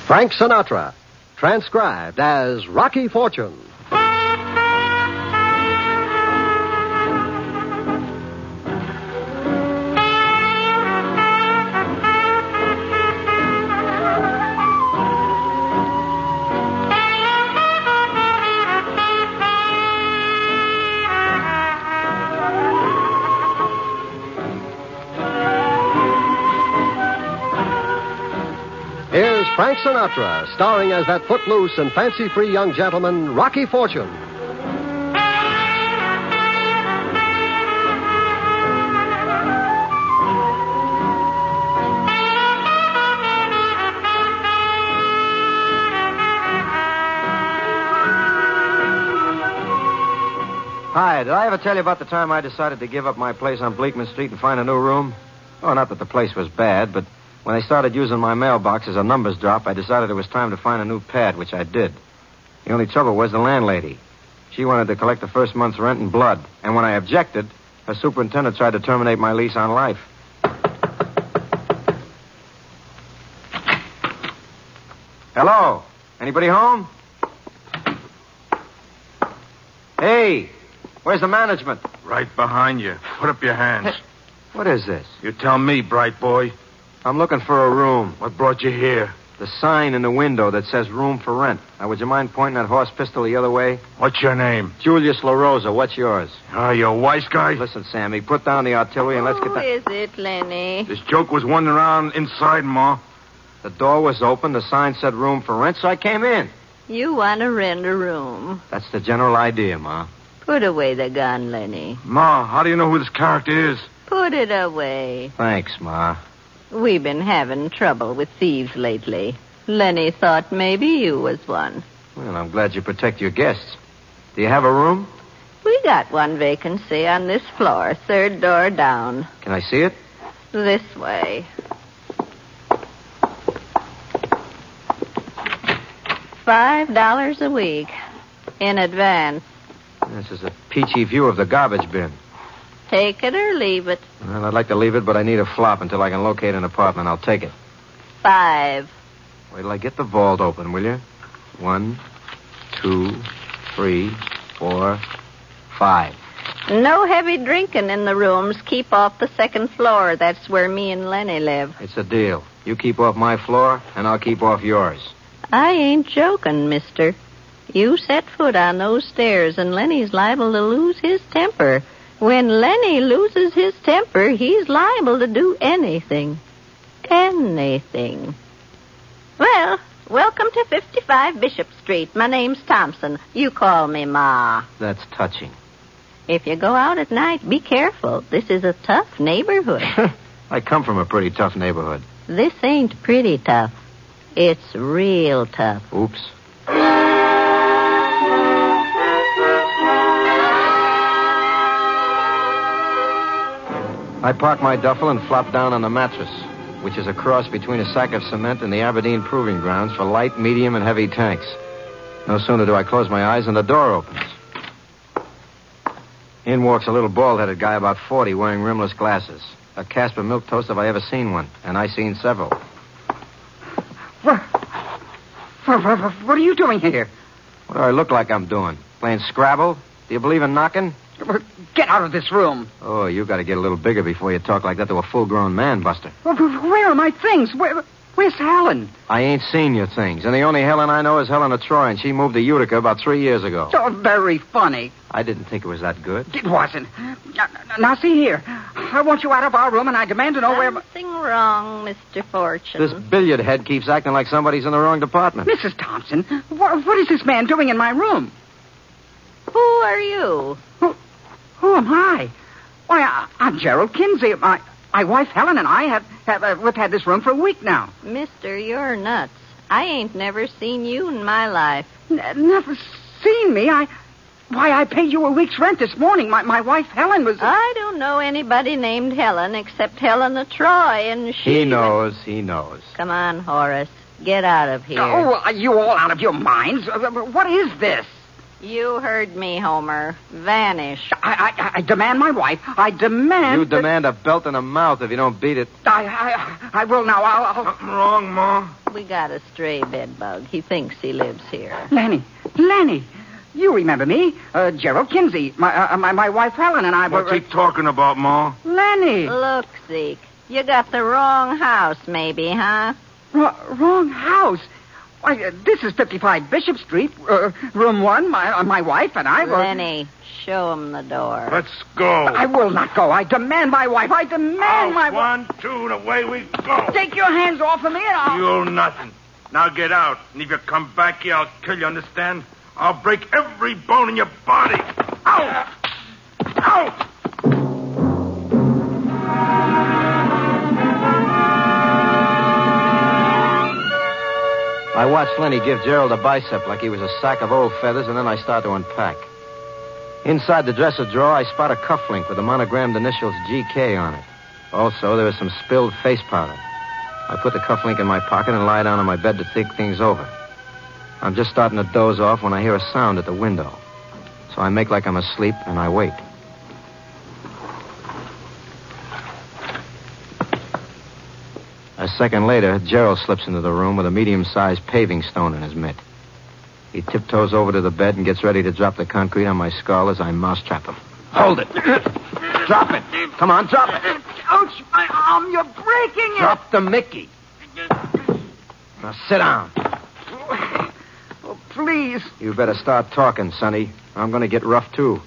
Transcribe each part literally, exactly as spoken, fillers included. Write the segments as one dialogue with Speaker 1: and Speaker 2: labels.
Speaker 1: Frank Sinatra, transcribed as Rocky Fortune. Here's Frank Sinatra, starring as that footloose and fancy-free young gentleman, Rocky Fortune.
Speaker 2: Hi, did I ever tell you about the time I decided to give up my place on Bleakman Street and find a new room? Oh, not that the place was bad, but when they started using my mailbox as a numbers drop, I decided it was time to find a new pad, which I did. The only trouble was the landlady. She wanted to collect the first month's rent in blood, and when I objected, her superintendent tried to terminate my lease on life. Hello? Anybody home? Hey, where's the management?
Speaker 3: Right behind you. Put up your hands.
Speaker 2: Hey, what is this?
Speaker 3: You tell me, bright boy.
Speaker 2: I'm looking for a room.
Speaker 3: What brought you here?
Speaker 2: The sign in the window that says room for rent. Now, would you mind pointing that horse pistol the other way?
Speaker 3: What's your name?
Speaker 2: Julius LaRosa. What's yours?
Speaker 3: Ah, uh, you a wise guy?
Speaker 2: Listen, Sammy, put down the artillery and let's get
Speaker 4: Who
Speaker 2: that...
Speaker 4: is it, Lenny?
Speaker 3: This joke was wandering around inside, Ma.
Speaker 2: The door was open. The sign said room for rent, so I came in.
Speaker 4: You want to rent a room.
Speaker 2: That's the general idea, Ma.
Speaker 4: Put away the gun, Lenny.
Speaker 3: Ma, how do you know who this character is?
Speaker 4: Put it away.
Speaker 2: Thanks, Ma.
Speaker 4: We've been having trouble with thieves lately. Lenny thought maybe you was one.
Speaker 2: Well, I'm glad you protect your guests. Do you have a room?
Speaker 4: We got one vacancy on this floor, third door down.
Speaker 2: Can I see it?
Speaker 4: This way. Five dollars a week. In advance.
Speaker 2: This is a peachy view of the garbage bin.
Speaker 4: Take it or leave it.
Speaker 2: Well, I'd like to leave it, but I need a flop until I can locate an apartment. I'll take it.
Speaker 4: Five.
Speaker 2: Wait till I get the vault open, will you? One, two, three, four, five.
Speaker 4: No heavy drinking in the rooms. Keep off the second floor. That's where me and Lenny live.
Speaker 2: It's a deal. You keep off my floor, and I'll keep off yours.
Speaker 4: I ain't joking, mister. You set foot on those stairs, and Lenny's liable to lose his temper. When Lenny loses his temper, he's liable to do anything. Anything. Well, welcome to fifty-five Bishop Street. My name's Thompson. You call me Ma.
Speaker 2: That's touching.
Speaker 4: If you go out at night, be careful. This is a tough neighborhood.
Speaker 2: I come from a pretty tough neighborhood.
Speaker 4: This ain't pretty tough. It's real tough.
Speaker 2: Oops. I park my duffel and flop down on the mattress, which is a cross between a sack of cement and the Aberdeen Proving Grounds for light, medium, and heavy tanks. No sooner do I close my eyes than the door opens. In walks a little bald-headed guy about forty wearing rimless glasses. A Casper milquetoast if I ever seen one, and I seen several.
Speaker 5: What, what, what, what are you doing here?
Speaker 2: What do I look like I'm doing? Playing Scrabble? Do you believe in knocking?
Speaker 5: Get out of this room.
Speaker 2: Oh, you got to get a little bigger before you talk like that to a full-grown man, Buster.
Speaker 5: Where are my things? Where, where's Helen?
Speaker 2: I ain't seen your things, and the only Helen I know is Helen of Troy, and she moved to Utica about three years ago.
Speaker 5: So very funny.
Speaker 2: I didn't think it was that good.
Speaker 5: It wasn't. Now, now, see here. I want you out of our room, and I demand to know where...
Speaker 4: Something wrong, Mister Fortune.
Speaker 2: This billiard head keeps acting like somebody's in the wrong department.
Speaker 5: Missus Thompson, what, what is this man doing in my room?
Speaker 4: Who are you?
Speaker 5: Who, who am I? Why, I, I'm Gerald Kinsey. My, my wife Helen and I have, have uh, we've had this room for a week now.
Speaker 4: Mister, you're nuts. I ain't never seen you in my life.
Speaker 5: N- never seen me? I... Why, I paid you a week's rent this morning. My my wife Helen was...
Speaker 4: I don't know anybody named Helen except Helen of Troy, and she...
Speaker 2: He knows, he knows.
Speaker 4: Come on, Horace. Get out of here.
Speaker 5: Oh, are you all out of your minds? What is this?
Speaker 4: You heard me, Homer. Vanish.
Speaker 5: I, I, I demand my wife. I demand...
Speaker 2: You
Speaker 5: that-
Speaker 2: demand a belt in the mouth if you don't beat it.
Speaker 5: I, I, I will now. I'll... I'll...
Speaker 3: Something wrong, Ma?
Speaker 4: We got a stray bedbug. He thinks he lives here.
Speaker 5: Lenny. Lenny. You remember me. Uh, Gerald Kinsey. My, uh, my my wife Helen and I were...
Speaker 3: What's he talking about, Ma?
Speaker 5: Lenny.
Speaker 4: Look, Zeke. You got the wrong house, maybe, huh?
Speaker 5: R- wrong house. Why, uh, this is fifty-five Bishop Street, uh, room one. My uh, my wife and I were...
Speaker 4: Lenny, show him the door.
Speaker 3: Let's go.
Speaker 5: I will not go. I demand my wife. I demand
Speaker 3: Out,
Speaker 5: my wife.
Speaker 3: one, two, and away we go.
Speaker 5: Take your hands off of me and I'll...
Speaker 3: You'll nothing. Now get out. And if you come back here, I'll kill you, understand? I'll break every bone in your body. Out! Out!
Speaker 2: I watched Lenny give Gerald a bicep like he was a sack of old feathers, and then I start to unpack. Inside the dresser drawer, I spot a cufflink with the monogrammed initials G K on it. Also, there was some spilled face powder. I put the cufflink in my pocket and lie down on my bed to think things over. I'm just starting to doze off when I hear a sound at the window. So I make like I'm asleep, and I wait. A second later, Gerald slips into the room with a medium-sized paving stone in his mitt. He tiptoes over to the bed and gets ready to drop the concrete on my skull as I mousetrap him. Hold it. Drop it. Come on, drop it.
Speaker 5: Ouch, my arm. You're breaking it.
Speaker 2: Drop the Mickey. Now sit down.
Speaker 5: Oh, please.
Speaker 2: You better start talking, Sonny. I'm going to get rough, too.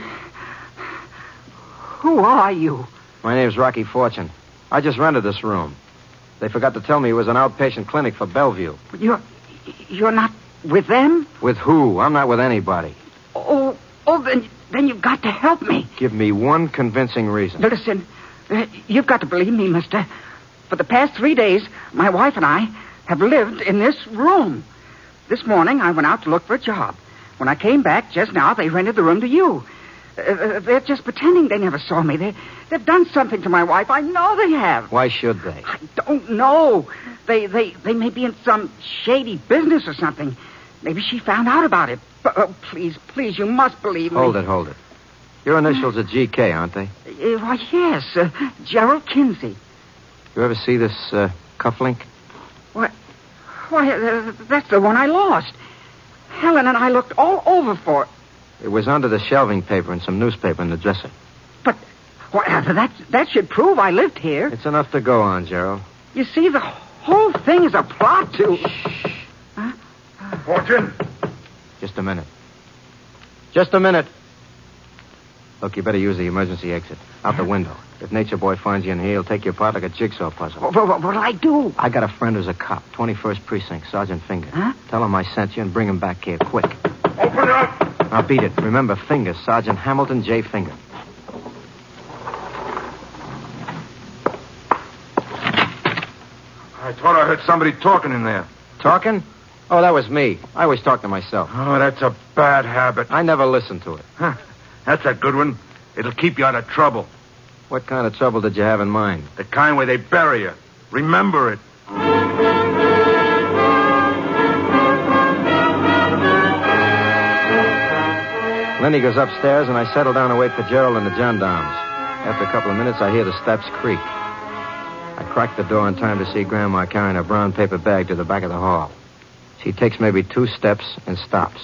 Speaker 5: Who are you?
Speaker 2: My name's Rocky Fortune. I just rented this room. They forgot to tell me it was an outpatient clinic for Bellevue.
Speaker 5: You're... You're not with them?
Speaker 2: With who? I'm not with anybody.
Speaker 5: Oh, oh, then, then you've got to help me.
Speaker 2: Give me one convincing reason.
Speaker 5: Now, listen, uh, you've got to believe me, mister. For the past three days, my wife and I have lived in this room. This morning, I went out to look for a job. When I came back just now, they rented the room to you. Uh, they're just pretending they never saw me. They, they've done something to my wife. I know they have.
Speaker 2: Why should they?
Speaker 5: I don't know. They, they, they may be in some shady business or something. Maybe she found out about it. But, oh, please, please, you must believe me.
Speaker 2: Hold it, hold it. Your initials are G K, aren't they?
Speaker 5: Uh, why, yes. Uh, Gerald Kinsey.
Speaker 2: You ever see this uh, cufflink?
Speaker 5: What? Why, uh, that's the one I lost. Helen and I looked all over for it.
Speaker 2: It was under the shelving paper and some newspaper in the dresser.
Speaker 5: But well, that, that should prove I lived here.
Speaker 2: It's enough to go on, Gerald.
Speaker 5: You see, the whole thing is a plot to...
Speaker 2: Shh.
Speaker 5: Huh?
Speaker 3: Fortune?
Speaker 2: Just a minute. Just a minute. Look, you better use the emergency exit. Out the window. If Nature Boy finds you in here, he'll take you apart like a jigsaw puzzle.
Speaker 5: What, what, what'll I do?
Speaker 2: I got a friend who's a cop. twenty-first Precinct, Sergeant Finger.
Speaker 5: Huh?
Speaker 2: Tell him I sent you and bring him back here, quick.
Speaker 3: Open up!
Speaker 2: Now beat it. Remember, Finger, Sergeant Hamilton J. Finger.
Speaker 3: I thought I heard somebody talking in there.
Speaker 2: Talking? Oh, that was me. I always talk to myself.
Speaker 3: Oh, that's a bad habit.
Speaker 2: I never listen to it.
Speaker 3: Huh. That's a good one. It'll keep you out of trouble.
Speaker 2: What kind of trouble did you have in mind?
Speaker 3: The kind where they bury you. Remember it.
Speaker 2: Lenny goes upstairs, and I settle down and wait for Gerald and the gendarmes. After a couple of minutes, I hear the steps creak. I crack the door in time to see Grandma carrying a brown paper bag to the back of the hall. She takes maybe two steps and stops.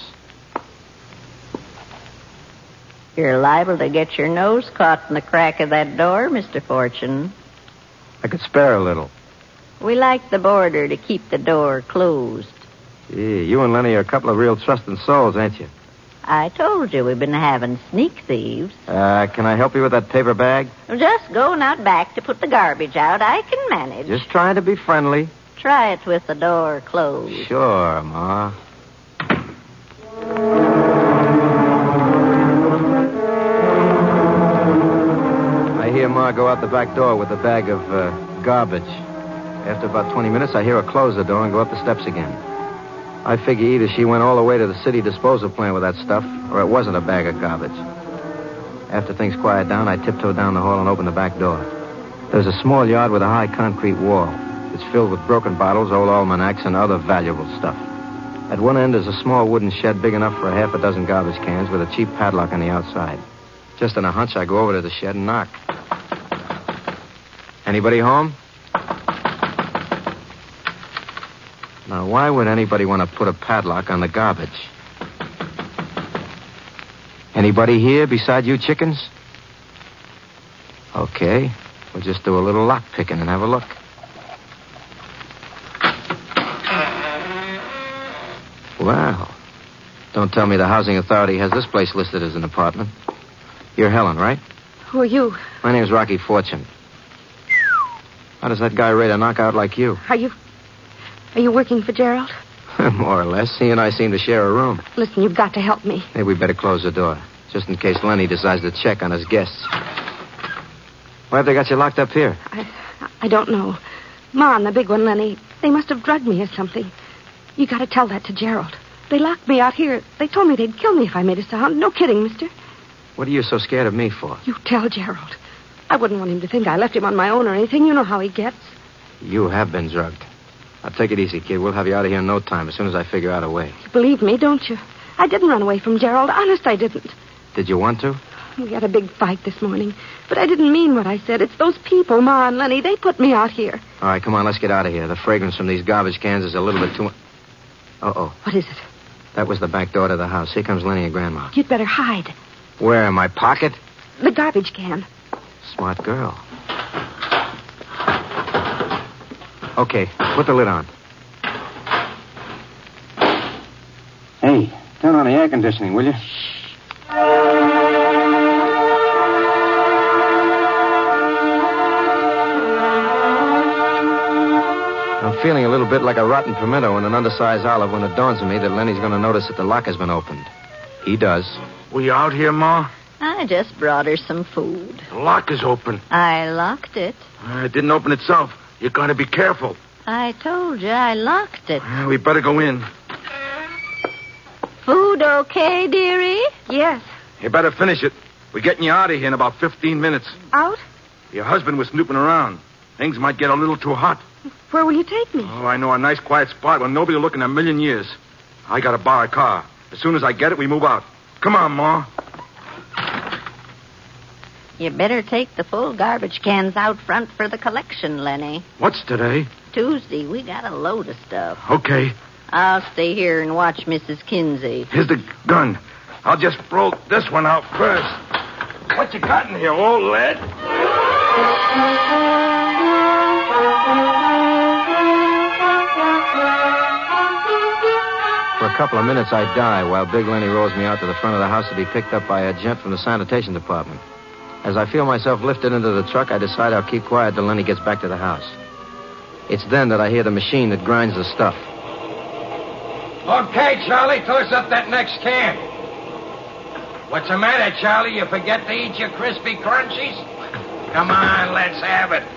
Speaker 4: You're liable to get your nose caught in the crack of that door, Mister Fortune.
Speaker 2: I could spare a little.
Speaker 4: We like the border to keep the door closed.
Speaker 2: Gee, you and Lenny are a couple of real trusting souls, ain't you?
Speaker 4: I told you we've been having sneak thieves.
Speaker 2: Uh, can I help you with that paper bag?
Speaker 4: Just going out back to put the garbage out. I can manage.
Speaker 2: Just trying to be friendly.
Speaker 4: Try it with the door closed.
Speaker 2: Sure, Ma. I hear Ma go out the back door with a bag of uh, garbage. After about twenty minutes, I hear her close the door and go up the steps again. I figure either she went all the way to the city disposal plant with that stuff, or it wasn't a bag of garbage. After things quiet down, I tiptoe down the hall and open the back door. There's a small yard with a high concrete wall. It's filled with broken bottles, old almanacs, and other valuable stuff. At one end is a small wooden shed big enough for a half a dozen garbage cans with a cheap padlock on the outside. Just on a hunch, I go over to the shed and knock. Anybody home? Now, why would anybody want to put a padlock on the garbage? Anybody here beside you chickens? Okay, we'll just do a little lock picking and have a look. Well, don't tell me the housing authority has this place listed as an apartment. You're Helen, right?
Speaker 6: Who are you?
Speaker 2: My name's Rocky Fortune. How does that guy rate a knockout like you?
Speaker 6: Are you... Are you working for Gerald?
Speaker 2: More or less. He and I seem to share a room.
Speaker 6: Listen, you've got to help me.
Speaker 2: Maybe we better close the door, just in case Lenny decides to check on his guests. Why have they got you locked up here?
Speaker 6: I... I don't know. Ma and the big one, Lenny, they must have drugged me or something. You got to tell that to Gerald. They locked me out here. They told me they'd kill me if I made a sound. No kidding, mister.
Speaker 2: What are you so scared of me for?
Speaker 6: You tell Gerald. I wouldn't want him to think I left him on my own or anything. You know how he gets.
Speaker 2: You have been drugged. Now, take it easy, kid. We'll have you out of here in no time, as soon as I figure out a way.
Speaker 6: You believe me, don't you? I didn't run away from Gerald. Honest, I didn't.
Speaker 2: Did you want to?
Speaker 6: We had a big fight this morning. But I didn't mean what I said. It's those people, Ma and Lenny. They put me out here.
Speaker 2: All right, come on, let's get out of here. The fragrance from these garbage cans is a little bit too much. Uh-oh.
Speaker 6: What is it?
Speaker 2: That was the back door to the house. Here comes Lenny and Grandma.
Speaker 6: You'd better hide.
Speaker 2: Where, in my pocket?
Speaker 6: The garbage can.
Speaker 2: Smart girl. Okay, put the lid on. Hey, turn on the air conditioning, will you? I'm feeling a little bit like a rotten pimento and an undersized olive when it dawns on me that Lenny's going to notice that the lock has been opened. He does.
Speaker 3: We out here, Ma?
Speaker 4: I just brought her some food.
Speaker 3: The lock is open.
Speaker 4: I locked it.
Speaker 3: Uh, it didn't open itself. You got to be careful.
Speaker 4: I told you I locked it.
Speaker 3: Uh, we better go in.
Speaker 4: Food okay, dearie?
Speaker 6: Yes.
Speaker 3: You better finish it. We're getting you out of here in about fifteen minutes.
Speaker 6: Out?
Speaker 3: Your husband was snooping around. Things might get a little too hot.
Speaker 6: Where will you take me?
Speaker 3: Oh, I know a nice quiet spot where nobody will look in a million years. I got to borrow a car. As soon as I get it, we move out. Come on, Ma.
Speaker 4: You better take the full garbage cans out front for the collection, Lenny.
Speaker 3: What's today?
Speaker 4: Tuesday, we got a load of stuff.
Speaker 3: Okay.
Speaker 4: I'll stay here and watch Missus Kinsey.
Speaker 3: Here's the gun. I'll just throw this one out first. What you got in here, old lead?
Speaker 2: For a couple of minutes, I die while Big Lenny rolls me out to the front of the house to be picked up by a gent from the sanitation department. As I feel myself lifted into the truck, I decide I'll keep quiet till Lenny gets back to the house. It's then that I hear the machine that grinds the stuff.
Speaker 7: Okay, Charlie, toss up that next can. What's the matter, Charlie? You forget to eat your crispy crunchies? Come on, let's have it.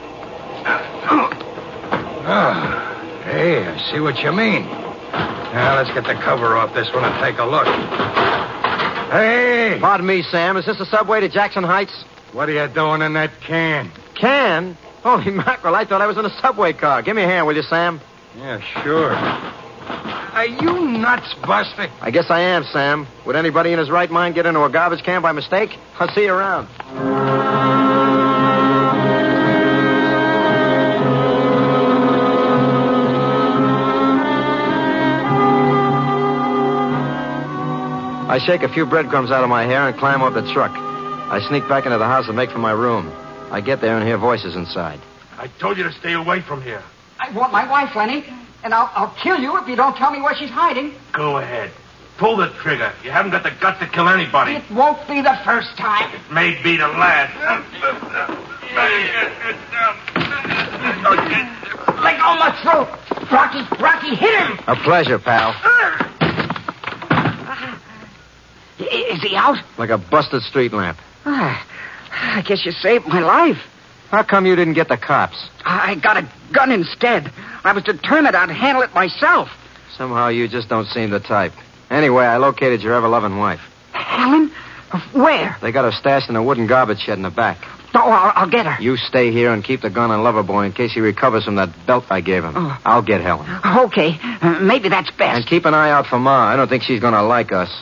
Speaker 7: Oh, hey, I see what you mean. Now, let's get the cover off this one and take a look. Hey!
Speaker 2: Pardon me, Sam. Is this the subway to Jackson Heights?
Speaker 7: What are you doing in that can?
Speaker 2: Can? Holy mackerel, I thought I was in a subway car. Give me a hand, will you, Sam?
Speaker 7: Yeah, sure. Are you nuts, Buster?
Speaker 2: I guess I am, Sam. Would anybody in his right mind get into a garbage can by mistake? I'll see you around. I shake a few breadcrumbs out of my hair and climb up the truck. I sneak back into the house and make for my room. I get there and hear voices inside.
Speaker 3: I told you to stay away from here.
Speaker 5: I want my wife, Lenny, and I'll, I'll kill you if you don't tell me where she's hiding.
Speaker 3: Go ahead. Pull the trigger. You haven't got the guts to kill anybody.
Speaker 5: It won't be the first time.
Speaker 3: It may be the last.
Speaker 5: Let go of my throat. Rocky, Rocky, hit him.
Speaker 2: A pleasure, pal.
Speaker 5: Is he out?
Speaker 2: Like a busted street lamp.
Speaker 5: Ah, I guess you saved my life.
Speaker 2: How come you didn't get the cops?
Speaker 5: I got a gun instead. I was determined I'd handle it myself.
Speaker 2: Somehow you just don't seem the type. Anyway, I located your ever-loving wife.
Speaker 5: Helen? Where?
Speaker 2: They got her stashed in a wooden garbage shed in the back.
Speaker 5: Oh, I'll, I'll get her.
Speaker 2: You stay here and keep the gun on Loverboy in case he recovers from that belt I gave him.
Speaker 5: Oh.
Speaker 2: I'll get Helen.
Speaker 5: Okay. Uh, maybe that's best.
Speaker 2: And keep an eye out for Ma. I don't think she's going to like us.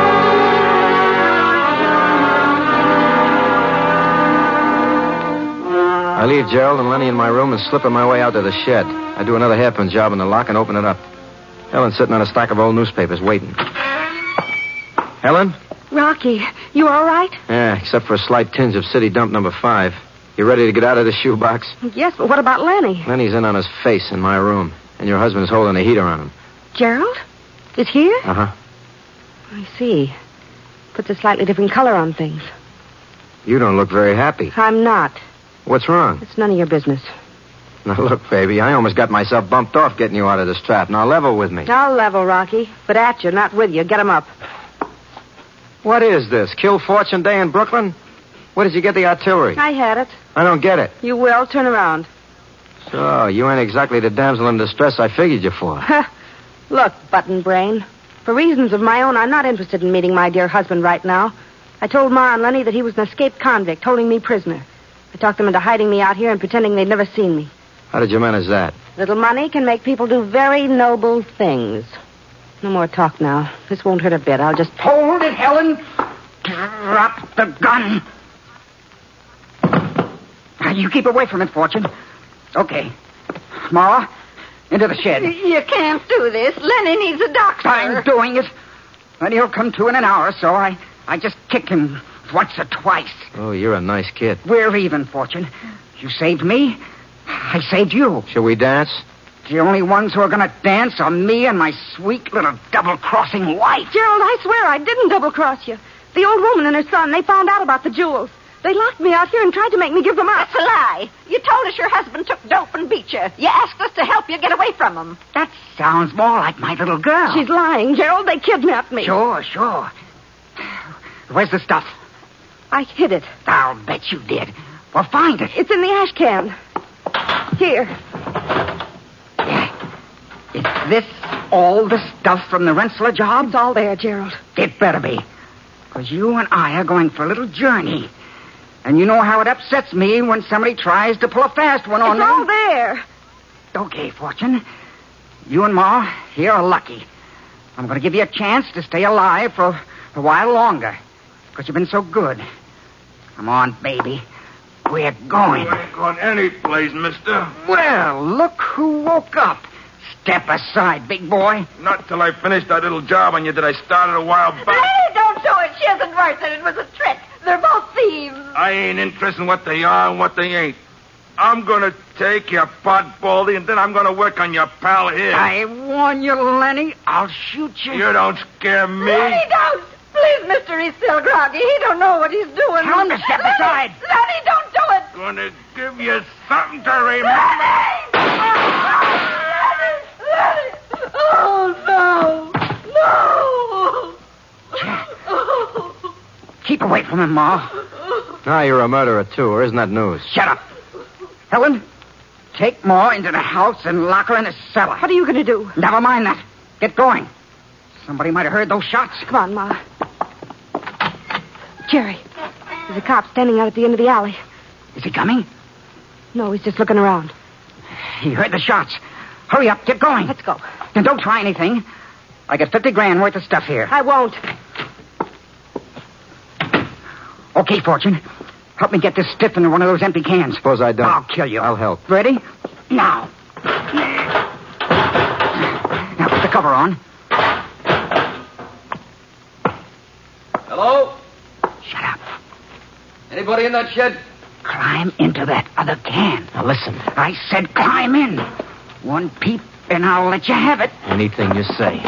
Speaker 2: I leave Gerald and Lenny in my room and slip in my way out to the shed. I do another hairpin job in the lock and open it up. Helen's sitting on a stack of old newspapers waiting. Helen?
Speaker 6: Rocky, you all right?
Speaker 2: Yeah, except for a slight tinge of city dump number five. You ready to get out of the shoebox?
Speaker 6: Yes, but what about Lenny?
Speaker 2: Lenny's in on his face in my room, and your husband's holding a heater on him.
Speaker 6: Gerald? Is here?
Speaker 2: Uh-huh.
Speaker 6: I see. Puts a slightly different color on things.
Speaker 2: You don't look very happy.
Speaker 6: I'm not.
Speaker 2: What's wrong?
Speaker 6: It's none of your business.
Speaker 2: Now, look, baby, I almost got myself bumped off getting you out of this trap. Now, level with me.
Speaker 6: I'll level, Rocky, but at you, not with you. Get 'em up.
Speaker 2: What is this? Kill Fortune Day in Brooklyn? Where did you get the artillery?
Speaker 6: I had it.
Speaker 2: I don't get it.
Speaker 6: You will. Turn around.
Speaker 2: So, you ain't exactly the damsel in distress I figured you for.
Speaker 6: Look, button brain. For reasons of my own, I'm not interested in meeting my dear husband right now. I told Ma and Lenny that he was an escaped convict, holding me prisoner. I talked them into hiding me out here and pretending they'd never seen me.
Speaker 2: How did you manage that?
Speaker 6: Little money can make people do very noble things. No more talk now. This won't hurt a bit. I'll just...
Speaker 5: Hold it, Helen. Drop the gun. Now, you keep away from it, Fortune. Okay. Ma, into the shed.
Speaker 4: You can't do this. Lenny needs a doctor.
Speaker 5: I'm doing it. And he'll come to in an hour, so I, I just kick him once or twice.
Speaker 2: Oh, you're a nice kid.
Speaker 5: We're even, Fortune. You saved me. I saved you.
Speaker 2: Shall we dance?
Speaker 5: The only ones who are going to dance are me and my sweet little double-crossing wife.
Speaker 6: Gerald, I swear I didn't double-cross you. The old woman and her son, they found out about the jewels. They locked me out here and tried to make me give them up.
Speaker 4: That's a lie. You told us your husband took dope and beat you. You asked us to help you get away from him.
Speaker 5: That sounds more like my little girl.
Speaker 6: She's lying, Gerald. They kidnapped me.
Speaker 5: Sure, sure. Where's the stuff?
Speaker 6: I hid it.
Speaker 5: I'll bet you did. Well, find it.
Speaker 6: It's in the ash can. Here.
Speaker 5: Is this all the stuff from the Rensselaer job?
Speaker 6: It's all there, Gerald.
Speaker 5: It better be. Because you and I are going for a little journey. And you know how it upsets me when somebody tries to pull a fast one on
Speaker 6: It's
Speaker 5: me.
Speaker 6: all there.
Speaker 5: Okay, Fortune. You and Ma here are lucky. I'm going to give you a chance to stay alive for a while longer. Because you've been so good. Come on, baby. We're going.
Speaker 3: You ain't going any place, mister.
Speaker 5: Well, look who woke up. Step aside, big boy.
Speaker 3: Not till I finished that little job on you that I started a while back.
Speaker 4: Lenny, don't do it. She isn't worth it. It was a trick. They're both thieves.
Speaker 3: I ain't interested in what they are and what they ain't. I'm going to take your pot, Baldy, and then I'm going to work on your pal here.
Speaker 5: I warn you, Lenny. I'll shoot you.
Speaker 3: You don't scare me.
Speaker 4: Lenny, don't. Please, mister, he's still groggy. He don't know what he's doing.
Speaker 5: Tell him to step
Speaker 4: Lenny,
Speaker 5: aside.
Speaker 4: Lenny, don't do it.
Speaker 3: Gonna give you something to remember.
Speaker 4: Lenny! Lenny! Oh, no. No.
Speaker 5: Keep away from him, Ma.
Speaker 2: Now you're a murderer, too, or isn't that news?
Speaker 5: Shut up. Helen, take Ma into the house and lock her in the cellar.
Speaker 6: What are you going to do?
Speaker 5: Never mind that. Get going. Somebody might have heard those shots.
Speaker 6: Come on, Ma. Jerry, there's a cop standing out at the end of the alley.
Speaker 5: Is he coming?
Speaker 6: No, he's just looking around.
Speaker 5: He heard the shots. Hurry up. Get going.
Speaker 6: Let's go.
Speaker 5: And don't try anything. I got fifty grand worth of stuff here.
Speaker 6: I won't.
Speaker 5: Okay, Fortune. Help me get this stiff into one of those empty cans.
Speaker 2: Suppose I don't.
Speaker 5: I'll kill you.
Speaker 2: I'll help.
Speaker 5: Ready? Now. Now put the cover on.
Speaker 8: Hello?
Speaker 5: Shut up.
Speaker 8: Anybody in that shed?
Speaker 5: Climb into that other can.
Speaker 2: Now listen.
Speaker 5: I said climb in. One peep, and I'll let you have it.
Speaker 2: Anything you say.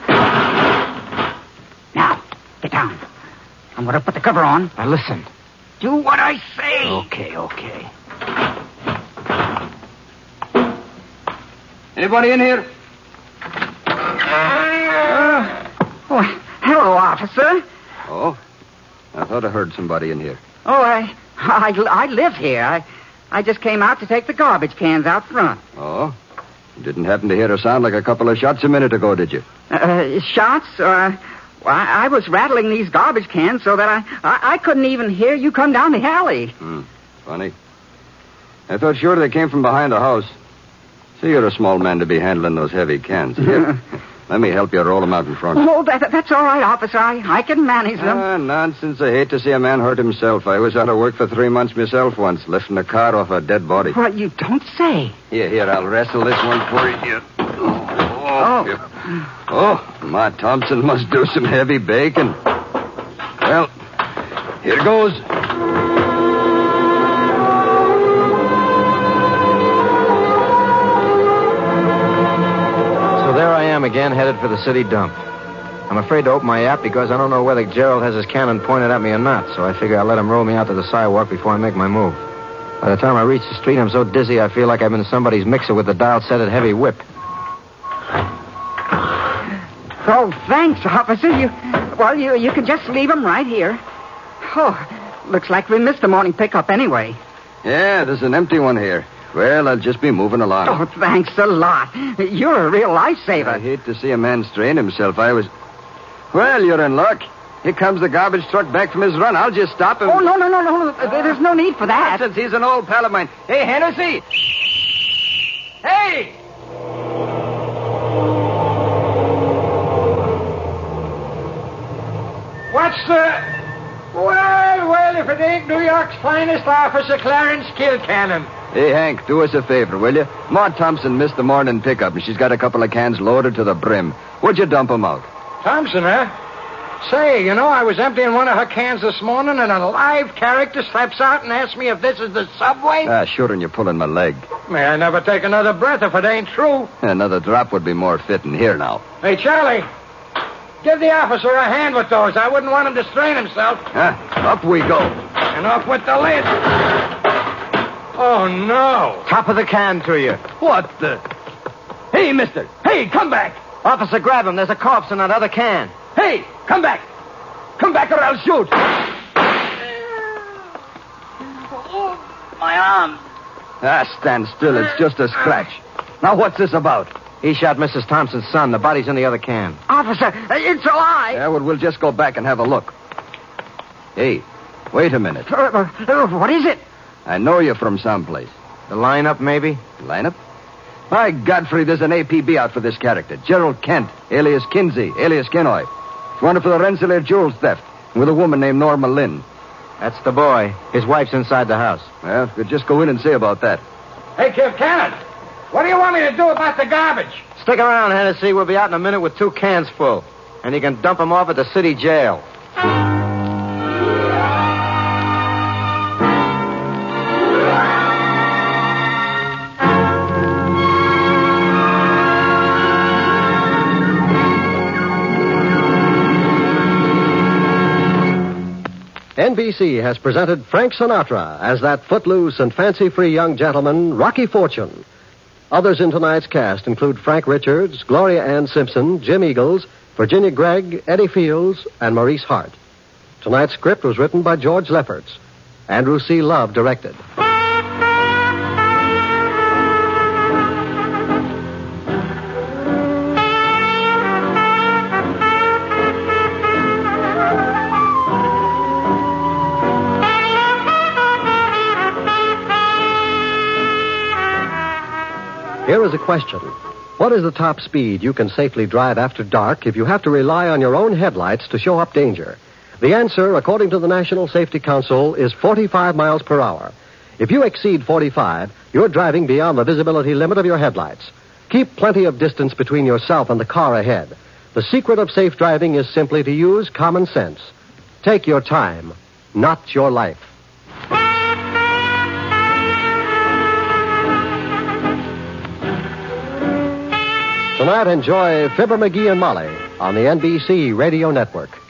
Speaker 5: Now, get down. I'm going to put the cover on.
Speaker 2: Now listen.
Speaker 5: Do what I say.
Speaker 2: Okay, okay.
Speaker 8: Anybody in here?
Speaker 5: Uh, oh, hello, officer.
Speaker 9: Oh? I thought I heard somebody in here.
Speaker 5: Oh, I, I, I live here. I, I just came out to take the garbage cans out front.
Speaker 9: Oh? You didn't happen to hear a sound like a couple of shots a minute ago, did you?
Speaker 5: Uh, shots? Uh, Well, I, I was rattling these garbage cans so that I, I, I couldn't even hear you come down the alley.
Speaker 9: Hmm. Funny. I thought sure they came from behind the house. See, you're a small man to be handling those heavy cans. Here, let me help you roll them out in front.
Speaker 5: Oh, that, that's all right, officer. I, I can manage them.
Speaker 9: Ah, nonsense. I hate to see a man hurt himself. I was out of work for three months myself once, lifting a car off a dead body.
Speaker 5: Well, you don't say.
Speaker 9: Here, here, I'll wrestle this one for you. Oh, oh. Oh, Ma Thompson must do some heavy baking. Well, here goes.
Speaker 2: Again, headed for the city dump. I'm afraid to open my app because I don't know whether Gerald has his cannon pointed at me or not, so I figure I'll let him roll me out to the sidewalk before I make my move. By the time I reach the street, I'm so dizzy I feel like I'm in somebody's mixer with the dial set at heavy whip.
Speaker 5: Oh, thanks, officer. You, well, you, you can just leave them right here. Oh, looks like we missed the morning pickup anyway.
Speaker 9: Yeah, there's an empty one here. Well, I'll just be moving along.
Speaker 5: Oh, thanks a lot. You're a real lifesaver.
Speaker 9: I hate to see a man strain himself. I was... Well, you're in luck. Here comes the garbage truck back from his run. I'll just stop him.
Speaker 5: Oh, no, no, no, no. There's no need for that.
Speaker 9: Since he's an old pal of mine. Hey, Hennessy! Hey!
Speaker 7: What's the... Well, well, if it ain't New York's finest officer, Clarence Kilcannon.
Speaker 9: Hey, Hank, do us a favor, will you? Maud Thompson missed the morning pickup, and she's got a couple of cans loaded to the brim. Would you dump them out?
Speaker 7: Thompson, huh? Say, you know, I was emptying one of her cans this morning, and a live character steps out and asks me if this is the subway.
Speaker 9: Ah, sure, and you're pulling my leg.
Speaker 7: May I never take another breath if it ain't true.
Speaker 9: Another drop would be more fitting. Here now.
Speaker 7: Hey, Charlie, give the officer a hand with those. I wouldn't want him to strain himself.
Speaker 9: Huh? Up we go.
Speaker 7: And off with the lid. Oh, no.
Speaker 2: Top of the can to you.
Speaker 9: What the... Hey, mister. Hey, come back.
Speaker 2: Officer, grab him. There's a corpse in that other can.
Speaker 9: Hey, come back. Come back or I'll shoot.
Speaker 5: Oh, my arm.
Speaker 9: Ah, stand still. It's just a scratch. Now, what's this about?
Speaker 2: He shot Missus Thompson's son. The body's in the other can.
Speaker 5: Officer, it's alive.
Speaker 9: Yeah, well, we'll just go back and have a look. Hey, wait a minute.
Speaker 5: Uh, uh, what is it?
Speaker 9: I know you from someplace.
Speaker 2: The lineup, maybe?
Speaker 9: Lineup? By Godfrey, there's an A P B out for this character. Gerald Kent, alias Kinsey, alias Kenoy. He's wanted for the Rensselaer jewels theft with a woman named Norma Lynn.
Speaker 2: That's the boy. His wife's inside the house.
Speaker 9: Well, we'll just go in and see about that.
Speaker 7: Hey, Kilcannon, what do you want me to do about the garbage?
Speaker 2: Stick around, Hennessy. We'll be out in a minute with two cans full. And you can dump them off at the city jail.
Speaker 1: N B C has presented Frank Sinatra as that footloose and fancy-free young gentleman, Rocky Fortune. Others in tonight's cast include Frank Richards, Gloria Ann Simpson, Jim Eagles, Virginia Gregg, Eddie Fields, and Maurice Hart. Tonight's script was written by George Lefferts. Andrew C. Love directed. Here is a question. What is the top speed you can safely drive after dark if you have to rely on your own headlights to show up danger? The answer, according to the National Safety Council, is forty-five miles per hour. If you exceed forty-five, you're driving beyond the visibility limit of your headlights. Keep plenty of distance between yourself and the car ahead. The secret of safe driving is simply to use common sense. Take your time, not your life. Tonight, enjoy Fibber McGee and Molly on the N B C Radio Network.